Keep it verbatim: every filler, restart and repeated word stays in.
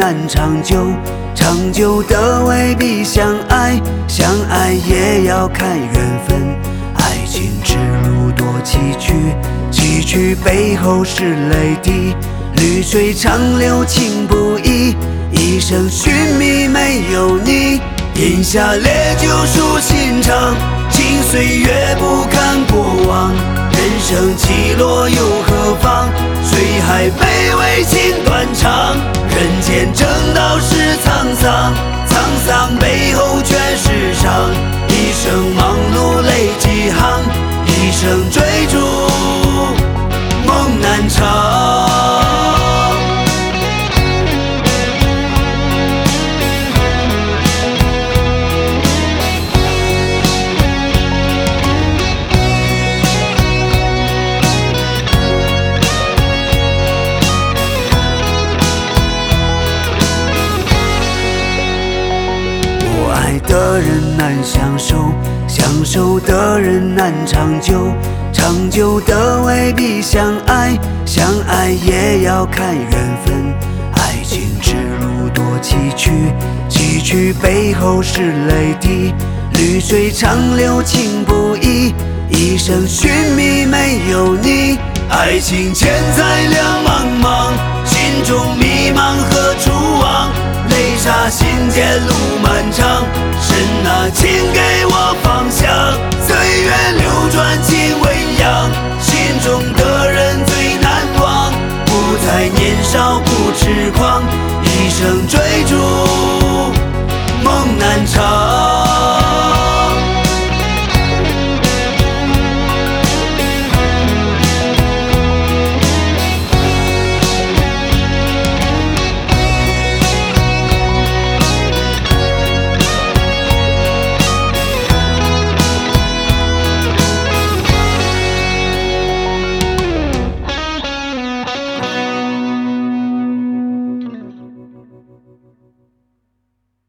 难长久，长久的未必相爱，相爱也要看缘分。爱情之路多崎岖，崎岖背后是泪滴，绿水长流情不移，一生寻觅没有你。饮下烈酒抒心肠，经岁月不堪过往，人生起落又何妨？水海卑微情断肠，人间正道是沧桑，沧桑背后全是伤。一生忙碌泪几行，一生追逐梦难长。爱的人难相守，相守的人难长久，长久的未必相爱，相爱也要看缘分。爱情之路多崎岖，崎岖背后是泪滴，绿水长流情不移，一生寻觅没有你。爱情千载两茫茫，心中迷茫何处望？泪洒心间路漫长，是那情给我方向。岁月流转情未央，心中的人最难忘。不再年少不痴狂，一生追逐梦难长。